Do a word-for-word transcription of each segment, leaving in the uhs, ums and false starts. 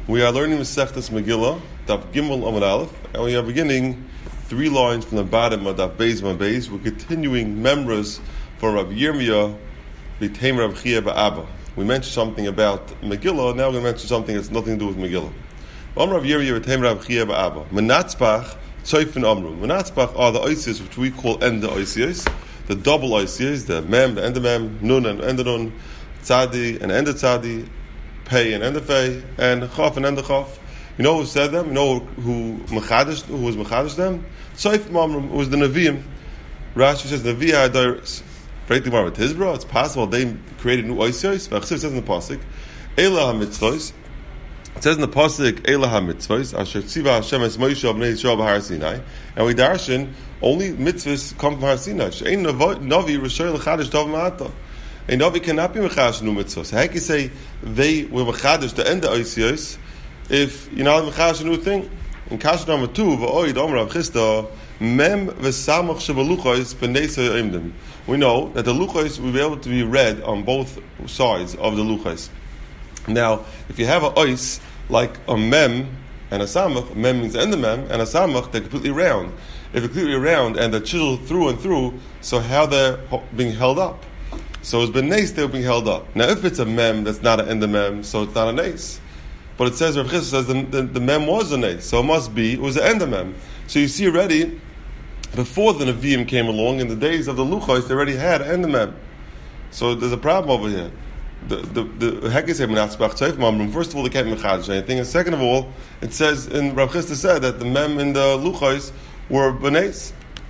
We are learning Masechtas Megillah, Daf Gimel Amud Aleph, and we are beginning three lines from the bottom of Daf Beis Amud Beis. We're continuing members for Rav Yirmiyah B'Teimer Rav Chia Ba'Abba. We mentioned something about Megillah, now we're going to mention something that's nothing to do with Megillah. Am Rav Yirmiyah B'Teimer Rav Chia Ba'Abba. Menatzbach, Tzoifin Amru. Menatzbach are the oisias which we call Enda oisias, the double oisias, the Mem, the Enda Mem, Nun and Enda Nun, Tzadi and Enda Tzadi, Pei and Enda Pei, and Chaf and Enda Chaf. You know who said them? You know who Mechadish, who was Mechadish them? Tzoifin Amru was the Nevi'im. Rashi says Nevi'ah Adairis. It's possible they created new oisias. It says in the pasuk, Eila HaMitzvos. It says in the pasuk, Eila HaMitzvos, Asher Tziva Hashem Es Moshe Bnei Yisrael B'Har Sinai, and we darshan only mitzvahs come from Har Sinai. She'ein Navi Rishon L'Chadish Tov Ma'ata. A Navi cannot be Mechadish new mitzvahs. How can you say they were Mechadish to end the oisias if you're not Mechadish a new thing? In Kasha number two, V'oid Omer Rav Chisda, Mem V'samach Shevaluchos B'nei Se'imdim. We know that the luchos will be able to be read on both sides of the luchos. Now, if you have a ois like a mem and a samach, mem means end the mem, and a samach, they're completely round. If they're completely round and they're chiseled through and through, so how they're being held up? So it's been nace, they're being held up. Now, if it's a mem that's not an end the mem, so it's not a nace. But it says, Rav Chisda says the, the, the mem was a nace, so it must be, it was an end the mem. So you see already, before the Nevi'im came along, in the days of the Luchos, they already had end the mem. So there's a problem over here. The the the Hekes say Menatzbach Tzoif Mamrum. First of all, they can't mechadish anything, and second of all, it says in Rav Chisda said that the mem in the Luchos were benes.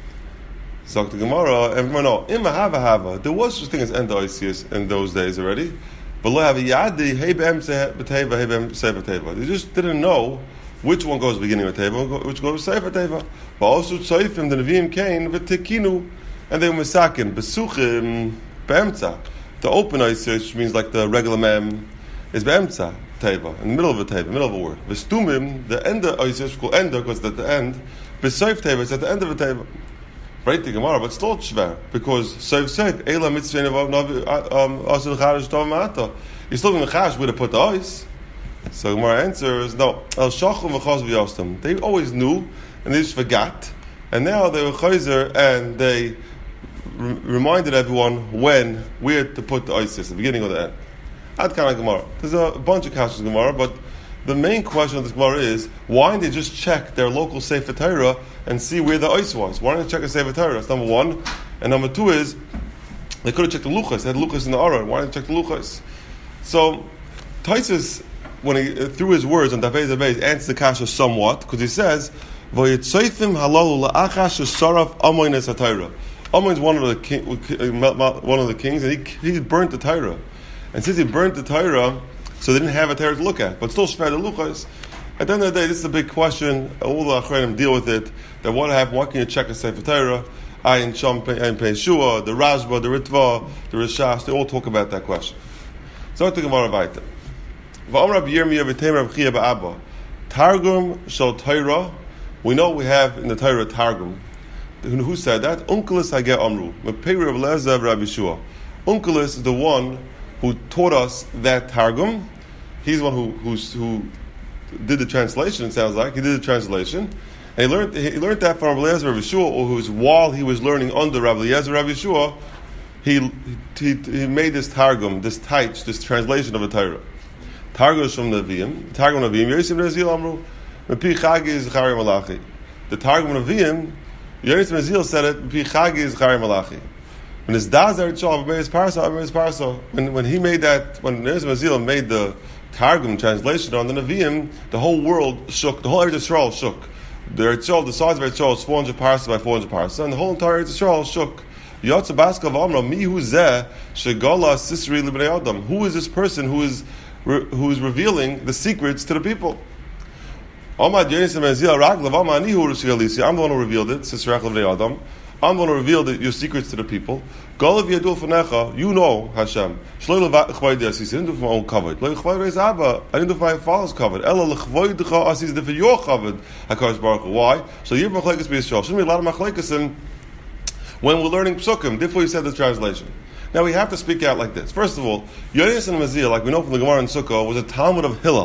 So the Gemara, everyone know Ima Hava Hava. There was such a thing as end oisius in those days already. But lo have yadi hey be'em b'teva hey be'em sefer teva. They just didn't know which one goes beginning with teva, which goes sefer teva. But also Tzoifim, the Nevi'im came v'tekinu, and they were misakin besuchim be'emtza. The open oisius, which means like the regular mem, is be'emtza teva, in the middle of a teva, middle of a word. V'stumim, the ender oisius, we call ender because it's at the end. B'soif teva, it's at the end of a teva. Right, the Gemara, but still shver, because soif soif eila mitzvah navi asul charish tov ma'ata. You're still in the chash where to put the ice. So Gemara answers no. El shachum v'chaz v'yostam. They always knew, and they just forgot, and now they were chayzer, and they re- reminded everyone when, where to put the ice, the beginning or the end. Ad kana Gemara. There's a bunch of kashas in Gemara, but the main question of this Gemara is, why didn't they just check their local Sefer Torah and see where the ice was? Why didn't they check a Sefer Torah? That's number one. And number two is, they could have checked the Luchas. They had Luchas in the Aron. Why didn't they check the Luchas? So, Taisus, when he, through his words on Dafei Zavei, answers the kasha somewhat, because he says, V'yitzoifim halalu la'achash shesaraf amoynes ha-Torah. Amoyn is one of the king, one of the kings, and he, he burnt the Torah. And since he burnt the Torah, so they didn't have a Torah to look at, but still shver the luchos. At the end of the day, this is a big question. All the Achronim deal with it. That what happened? Why can you check a Sefer Torah? Ayin Sham Ayin Peishua, the Rashba, the Ritva, the Rishash. They all talk about that question. So I think Gemara Vayta. V'Amar Rav Yirmiyah B'Teimer Rav Chia Ba'Abba. Targum Shal Torah. We know we have in the Torah Targum. Who said that? Unkelis Hageh Amru. Mepei Rav Lezer Rav Yeshua. Unkelis is the one who taught us that Targum. He's the one who who who did the translation. It sounds like he did the translation, and he learned he learned that from Rabbi Eliezer Rav Yeshua, or who was while he was learning under Rabbi Eliezer Rav Yeshua, he, he he made this Targum, this taich, this translation of the Torah. Targum is from the Nevi'im. Targum of Nevi'im. Yosef Nezil Amru. Mepi Chagi Zechari Malachi. The Targum of Nevi'im. Yosef Nezil said it. Mepi Chagi Zechari Malachi. When his dazer parsa, when when he made that, when Nezir Mazil made the Targum translation on the Nevi'im, the whole world shook. The whole Eretz Yisrael shook. The Eretz Yisrael, the size of Eretz Yisrael is four hundred parsa by four hundred parsa, and the whole entire Eretz Yisrael shook. Yotze Baska v'Amra mihu zeh shegala sisri libnei adam. Who is this person who is who is revealing the secrets to the people? Amad Yosef Mazil Raglav Amar Anihu Rishigalisi. I'm the one who revealed it. Sisri libnei adam. I'm going to reveal the, your secrets to the people. You know, Hashem. I didn't do it for my own covered. I didn't do it for my father's covered. For your covered. Why? So you're machlekes b'Yisrael. Shouldn't be a lot of machlekes when we're learning psukim. Therefore, you said the translation. Now we have to speak out like this. First of all, Yonis and Mazil, like we know from the Gemara in Sukkah, was a Talmud of Hillel.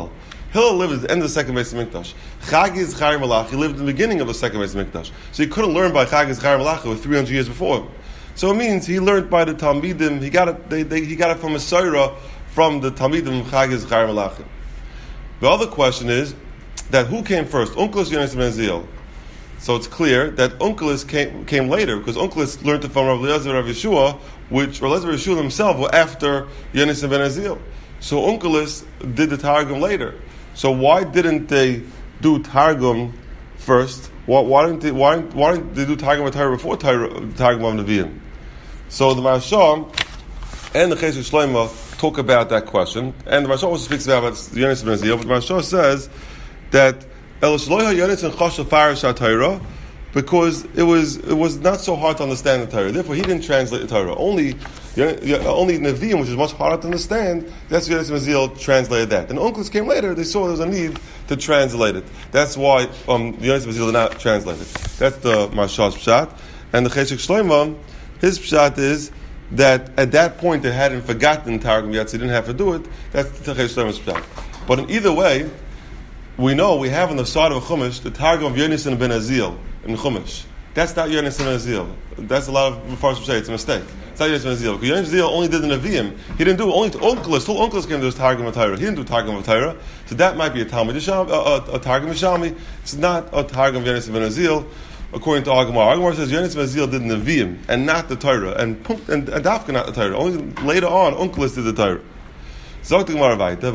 Hillel lived at the end of the second Beis Hamikdash. Chagi Zechariah Malachi lived in the beginning of the second Beis Hamikdash. So he couldn't learn by Chagi Zechariah Malachi with three hundred years before him. So it means he learned by the Talmidim. He got it. They, they, he got it from a Sorah from the Talmidim Chagi Zechariah Malachi. The other question is that who came first, Onkelos or Yonis ben Azil? So it's clear that Onkelos came, came later, because Onkelos learned it from Rav Eliezer and Rav Yeshua, which Rav Eliezer and Yeshua himself were after Yonis ben Azil. So Onkelos did the Targum later. So why didn't they do Targum first? Why, why didn't they? Why, why didn't they do Targum of Torah before Targum of Nevi'im? So the Maharsha and the Chesed Shlomo talk about that question, and the Maharsha also speaks about Yonis ben Azil. But the Maharsha says that El Shloiha Yonis and Choshev Farish Torah, because it was it was not so hard to understand the Torah. Therefore, he didn't translate the Torah. Only only Nevi'im, which is much harder to understand, that's why Yonis ben Azil translated that. And Onkelos came later. They saw there was a need to translate it. That's why um, Yonis ben Azil did not translate it. That's the Maharsha's pshat. And the Chesed Shlomo, his pshat is that at that point they hadn't forgotten Targum yet, so they didn't have to do it. That's the Chesed Shlomo's pshat. But in either way, we know we have on the side of Chumash the Targum of Yonis ben Azil in Chumash. That's not Yonis ben Azil. That's a lot of Mefarshim say it's a mistake. It's not Yonis ben Azil. Because Yonis ben Azil only did the Nevi'im. He didn't do only to Onkelos. Till Onkelos came to his Targum of Torah. He didn't do Targum of Torah. So that might be a Talmud Yisham, a, a, a Targum Yishami. It's not a Targum of Yonis ben Azil. According to Agamar, Agamar says Yonis ben Azil did the Nevi'im and not the Torah, and and, and Dafka not the Torah. Only later on, Onkelos did the Torah. Later on,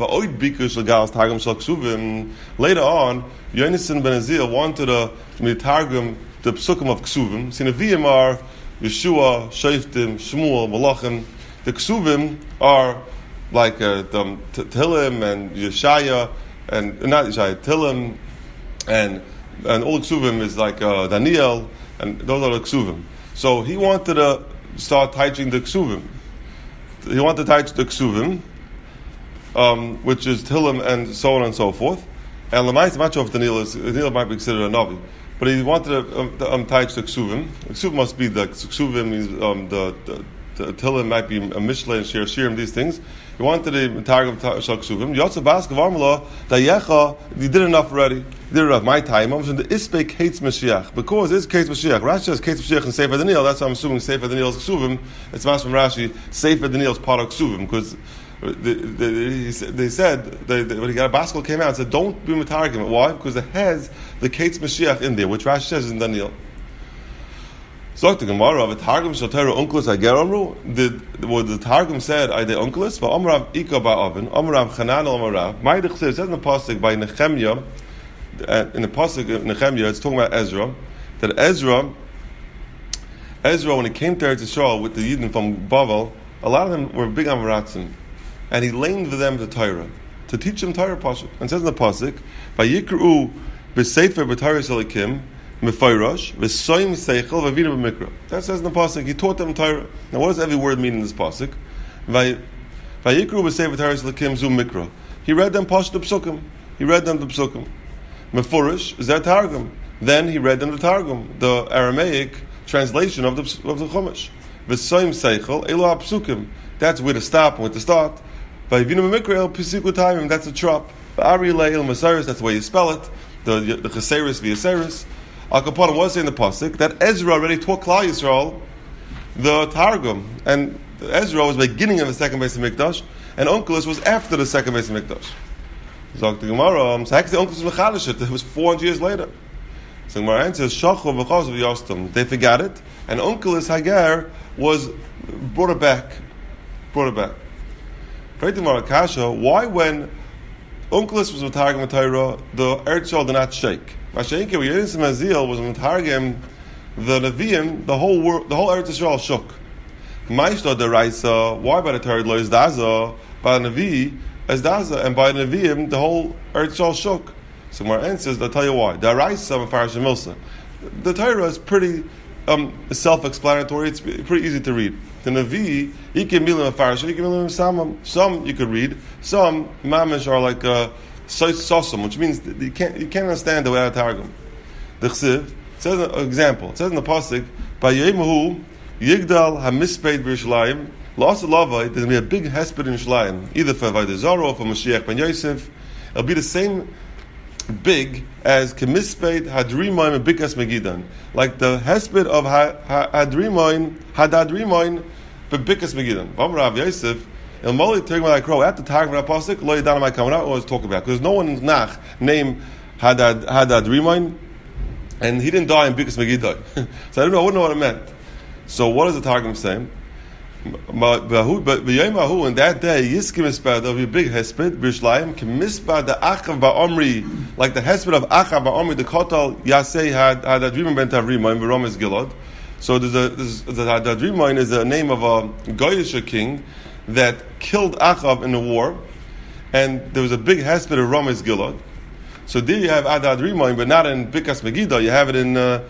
Yonis ben Azil wanted to targum the psukim of Ksuvim. See, Nevi'im are Yeshua, Shoftim, Shmuel, Malachim. The Ksuvim are like uh, the Tehillim and Yeshaya, and not Yeshaya, Tehillim, and and all the Ksuvim is like uh, Daniel, and those are the Ksuvim. So he wanted to start teaching the Ksuvim. He wanted to teach the Ksuvim. Um, which is Tehillim and so on and so forth. And Lamais, I'm not sure if Daniel is, Daniel might be considered a Navi, but he wanted to um, to, um, teach the Ksuvim. The Ksuvim must be the Ksuvim, means um, the, the, the Tehillim might be a Mishle and Shir Shirim, these things. He wanted to targum Shal Ksuvim. Yotze Bask of Armala, Dayecha, he did enough already. He did enough. My time, I'm saying the Ispe Kates Mashiach. Because it's Kates Mashiach. Rashi says Kates Mashiach and Sefer Daniel, that's why I'm assuming Sefer Daniel's Ksuvim. It's Mas from Rashi, Sefer Daniel's part of Ksuvim, because They, they, they said they, they, when he got a Baskel came out and said, "Don't be mitargum." Why? Because it has the Kates Mashiach in there, which Rashi says is in Daniel. So the Gemara of a Targum Shotera Onkelos Ager Amru. Did what the Targum said? I did Onkelos, but Amrav Ika Ba'avin, Amrav Chanan Al Amrav. My Dechsev says in the pasuk by Nehemiah, in the pasuk of Nehemiah, it's talking about Ezra. That Ezra, Ezra, when he came to Eretz Yisrael with the Yidden from Bavel, a lot of them were big Amaratzim. And he lamed them the Torah to teach them Torah pasuk. And it says in the pasuk, "Vayikru b'sefer b'Torah selikim mefayrosh v'soim seichel v'avinu b'mikra." That says in the pasuk, he taught them Torah. Now, what does every word mean in this pasuk? Vayikru b'sefer b'Torah selikim zu mikra. He read them pasuk the psukim. He read them the psukim. Mefurish is their targum. Then he read them the targum, the Aramaic translation of the of the Chumash. V'soim seichel elu ha'psukim. That's where to stop and where to start. That's a trop. That's the way you spell it. The the Cheseris v'Yaseris. Al Kaponim was saying in the pasuk that Ezra already taught Klal Yisrael the Targum, and Ezra was the beginning of the second Beis Hamikdash, and Onkelos was after the second Beis Hamikdash. Zok the Gemara, so how can the Onkelos mechadish it? It was four hundred years later. So the Gemara answers, Shachav v'chaz v'yostam. They forgot it, and Onkelos Hagar was brought it back. Brought it back. Why, when Onkelos was Matargim Torah, the Eretz Yisrael did not shake? Mashenke, when Yonis ben Azil was Matargim the Nevi'im, the whole world, the whole Eretz Yisrael shook. Ma'ishta deraisa. Why by the Torah lo is daza? By the Nevi as daza, and by the Nevi'im the whole Eretz Yisrael shook. So my answer is, I'll tell you why. Deraisa Mefarish Milsa. The Torah is pretty um, self-explanatory. It's pretty easy to read. The Navi, he can milim afarshim, he can milim samam. Some you could read. Some mamish are like uh, sosum, which means you can't you can't understand the way I targum. The Chsiv says an example. It says in the pasuk, by Yemehu Yigdal Hamispeid B'Yerushalayim. Lost Lavai, there's gonna be a big hesped in Yerushalayim, either for Avodah Zarah or for Mashiach ben Yosef, It'll be the same big as Kemispeid Hadrimoin and Bikas Megidan. Like the hesped of Hadrimoin, Hadadrimoin, but Bikas Megidan. Rav Yosef, El Moli Tigma Crow at the Targum Apostle, Lo Yadana my coming out, always talk about because no one nach named Hadad Hadadrimoin, and he didn't die in Bikas Megidan. So I don't know, I wouldn't know what it meant. So what is the Targum saying? But in that day, Yiskim Mispad, there'll be a big hesped, Bishlayim, Mispad, the Achav Ba'omri, like the hesped of Achav Ba'omri, the Kotal Yasei had had a dream ben Tavrima in Ramis Gilad. So there's a there's, the Hadadrimoin is the name of a Goyish king that killed Achav in the war, and there was a big hesped of Ramis Gilad. So there you have Hadadrimoin, but not in Bikas Megiddo. You have it in. Uh,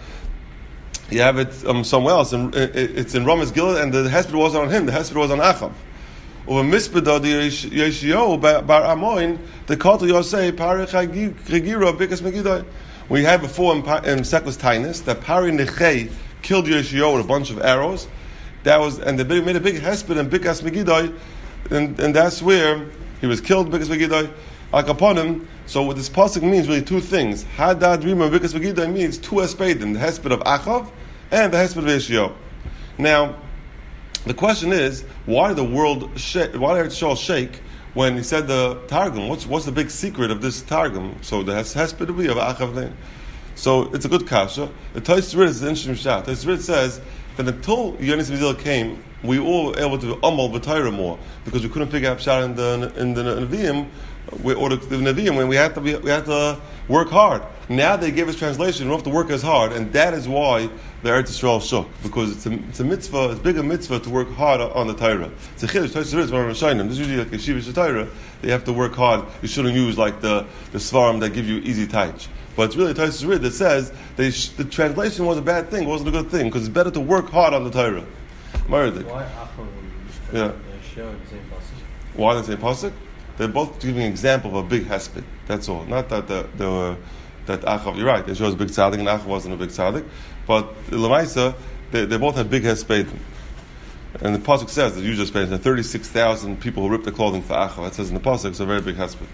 You have it um, somewhere else, and it's in Ramis Gilad, and the hesped wasn't on him. The hesped was on Achav. Over Mispeda the Yeshio Bar Amoin, the Kotel Yosei Pari Chagira Bikas Megiddo. We had before in, in Seklas Tainus that Pari Nechei killed Yeshio with a bunch of arrows. That was, and they made a big hesped in Bikas Megiddo, and and that's where he was killed. Bikas Megiddo, like upon him. So what this pasuk means really two things. Hadad Rima Bikas Megiddo means two hespedim, the hesped of Achav and the hesped of Yeshio. Now, the question is, why did the world shake? Why did Eretz shake when he said the Targum? What's what's the big secret of this Targum? So the hesped of Achav. So it's a good kasha. The Tosfos is an interesting shot. The Tosfos says that until Yonis Mizil came, we all were able to amal b'Torah more because we couldn't figure out shot in the in the Nevi'im. We, or the, the Nevi'im, when we had to be, we had to work hard. Now they gave us translation. We don't have to work as hard, and that is why the Eretz Yisrael shook, because it's a, it's a mitzvah, it's a bigger mitzvah to work hard on the Torah. It's a chiddush. Tosfos is one of Rishonim. This is usually like a Yeshiva Torah. They have to work hard. You shouldn't use like the the svarim that give you easy taich. But it's really Tosfos that says they sh- the translation was a bad thing. It wasn't a good thing because it's better to work hard on the Torah. Why Achav and yeah. Yeshio in the same pasuk? Why the same pasuk? They're both giving an example of a big hesped. That's all. Not that the, the uh, that Achav. You're right. Yeshua was a big tzaddik, and Achav wasn't a big tzaddik. But Lamaisa, they, they both have big hesped. And the pasuk says that usually spends there are thirty-six thousand people who ripped the clothing for Achav. It says in the pasuk, it's a very big hesped.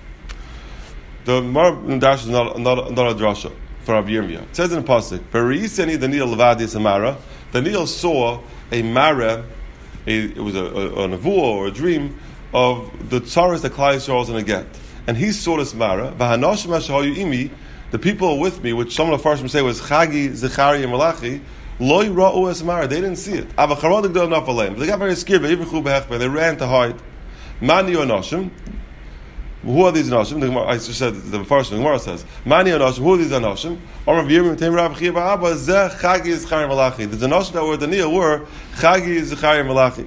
The Mar Dash is not not, not a drasha for Rav Yirmiyah. It says in the pasuk, "Ve'riseni Daniel levadi samara." Daniel saw a mara. A, it was a, a, a nevuah or a dream of the tzaras that Klal Yisrael was going to get. And he saw this Mara, V'hanashim hashayu imi, the people with me, which some of the Farshim say was Chagi, Zechari, and Malachi, Loi ra'u es Mara, they didn't see it. Avacharodik do not aleim. They got very scared, they ran to hide. Mani Anashim, who are these Anashim? I just said, the Farshim, the Gemara says, Mani Anashim, who are these Anashim? Or Yirmiyah, Tem Rav Chia Ba'aba, Zeh, Chagi, Zechari, Malachi. The Anashim that were Daniel were Chagi, Zechari, and Malachi.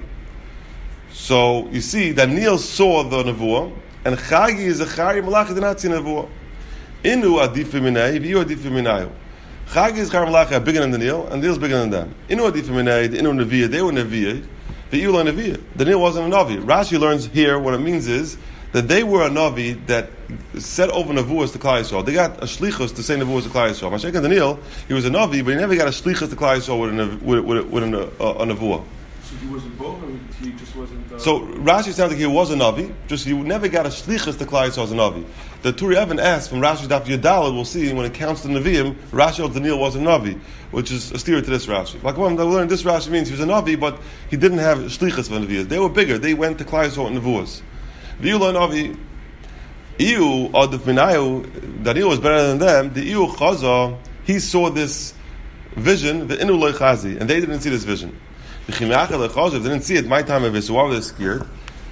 So you see, Daniel saw the nevuah, and Chagi, Zechari, Malachi did not see nevuah. Inu adifu minay, v'yu adifu minayu. Chagi, Zechari, Malachi are bigger than Daniel, and Daniel's bigger than them. Inu adifu minay, the Inu neviah, they were neviah, v'yu lo neviah. Daniel wasn't a navi. Rashi learns here what it means is that they were a navi that set over nevuahs to Klal Yisrael. They got a shlichus to say nevuahs to Klal Yisrael. Mashiach and Daniel, he was a navi, but he never got a shlichus to Klal Yisrael with a, with, with, with a, a, a nevuah. So he wasn't both, or he just wasn't... Uh... So Rashi sounds like he was a Navi, just he never got a shlichus to Klal Yisrael as a Navi. The Turi Evan asks from Rashi Daf Yudalad, we'll see when it counts the Nevi'im, Rashi of Daniel was a Navi, which is a steer to this Rashi. Like one, we learned this Rashi means he was a Navi, but he didn't have shlichus for Nevi'im. They were bigger, they went to Klal Yisrael and Nevuahs. V'yu Navi, Iu, Adif Minayu, Daniel was better than them, the Iu Chaza, he saw this vision, the Inu Loi Chazi, and they didn't see this vision. If they didn't see it, my time of it, so why were they scared?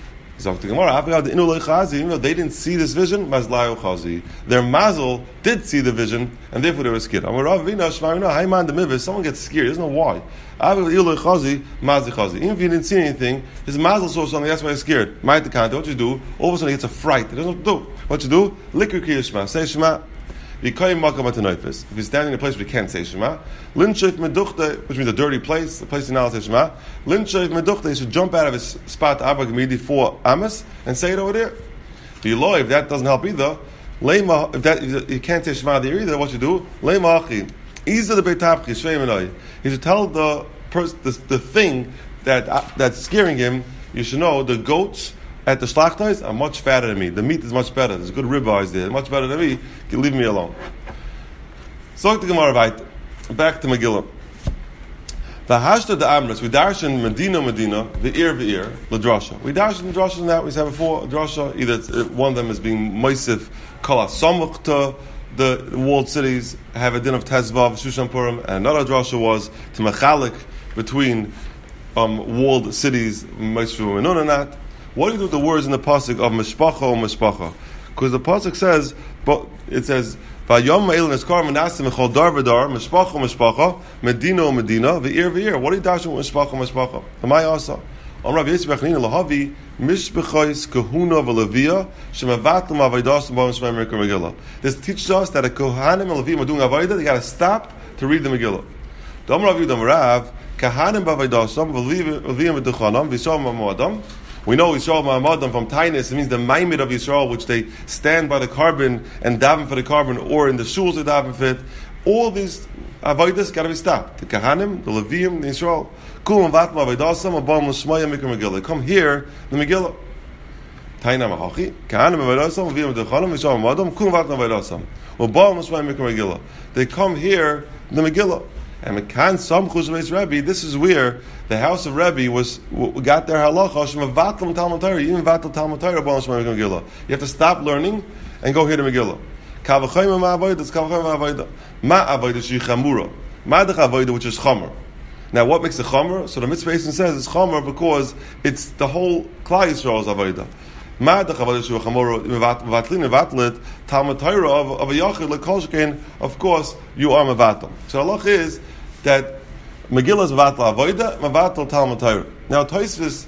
They didn't see this vision. Their mazel did see the vision, and therefore they were scared. Someone gets scared, he doesn't know why. Even if he didn't see anything, his mazel saw something, that's why he's scared. What you do? All of a sudden he gets a fright. He doesn't know what to do. What you do? Likr Kriya Shema. Say Shema. If he's standing in a place where he can't say Shema, which means a dirty place, a place you're not allowed to say Shema, he should jump out of his spot Abba Gemidi for Amos and say it over there. If that doesn't help either, if that if you can't say Shema there either, what you do? He should tell the, pers- the the thing that uh, that's scaring him. You should know the goats at the shlachtais are much fatter than me. The meat is much better. There's good ribeyes there. Much better than me. You can leave me alone. So the Gemara weiter. Back to Megillah. The Hashta de Amris, we darshan Medina, Medina, the ear, the ear, the drasha. We darshan the drasha in that we said before. Drasha, either it's, one of them is being Moisif Kala Samuk to the walled cities, have a din of Tezvav, Shushan Purim, and another drasha was to Mechalik between um, walled cities, Moisif and Unanat. What do you do with the words in the pasuk of Mishpacha or Mishpacha? Because the pasuk says, but it says, Vayom ma'il neskar menasim echol dar v'dar, Mishpacha Mishpacha, Medina Medina, v'ir v'ir. What do you dash with Mishpacha Mishpacha? Amai asa. Am Rav Yisrael Bechnina lahavi Mishpachos kahuna v'levia shemavatim avaydasim b'am shmei Mikra Megillah. This teaches us that a kohanim and levim are doing avayda. They got to stop to read the Megillah. Dam Rav Yudam Rav kahanim b'avaydasim v'levim v'duchanam v'yisrael ma'amadam. We know Yisrael Ma'amadam from Tainus, it means the Maimid of Yisrael, which they stand by the carbon and daven for the carbon, or in the shuls they daven for it. All these avodas got to be stopped. The Kahanim, the Levim, the Yisrael. Kulam vatma avaydasam abam l'shmaya mikra Megillah. Come here, the Megillah. Taina mahachi. Kahanim avaydasam, Levim adechanam, Yisrael Ma'amadam, kulam vatma avaydasam. Abam l'shmaya mikra Megillah. They come here, the Megillah. And Mekan Samchus Beis Rebbe, this is where the house of Rebbe was got their halacha. Shemavatlum Talmud Torah, even vatal Talmud Torah. You have to stop learning and go here to Megillah. Kavachayim ma'avodah, it's kavachayim ma'avodah. Ma'avodah shechamura, ma'adach avodah, which is chamer. Now, what makes it chamer? So the Mitzvah Eisen says it's chamer because it's the whole Klal Yisrael's avodah. Ma'adach avodah shechamura, mevatlin mevatlet Talmud Torah of a yachid like kol shekain. Of course, you are mevatel. So halach is that Megillah is Mavatal Avodah, Mavatal Talmud Torah. Now Tosfos,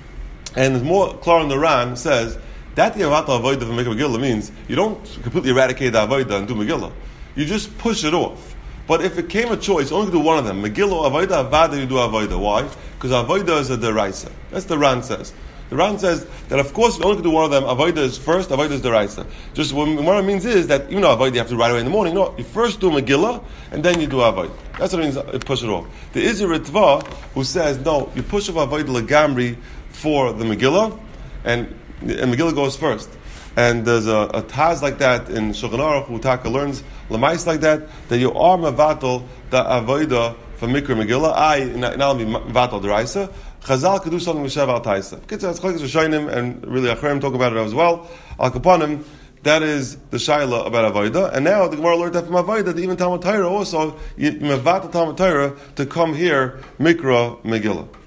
and more clear in the Ran, says that the Mavatal Avodah for Megillah means you don't completely eradicate the Avodah and do Megillah. You just push it off. But if it came a choice, only do one of them. Megillah, Avodah, Avada, you do Avodah. Why? Because Avodah is a deraisa. That's the Ran says. The Ran says that of course you only can do one of them. Avodah is first, Avodah is deraisa. Just what, what it means is that even though Avodah you have to do right away in the morning, no, you first do Megillah and then you do Avodah. That's what it means, you push it off. The Izir Ritva, who says, no, you push off Avodah Legamri for the Megillah, and, and Megillah goes first. And there's a, a Taz like that in Shulchan Aruch, who Taka learns Lamais like that, that you are Mavatal, the Avodah for Mikra Megillah, I, not only Mavatal Deraisa, Chazal could do something with Shev Al Taisa. It's Chalkes Rishonim, and really Acharim talk about it as well. Al Kapanim, that is the Shaila about Avodah. And now the Gemara learned that from Avodah, that even Talmud Torah also, you Mevat Talmud Torah to come here, Mikra Megillah.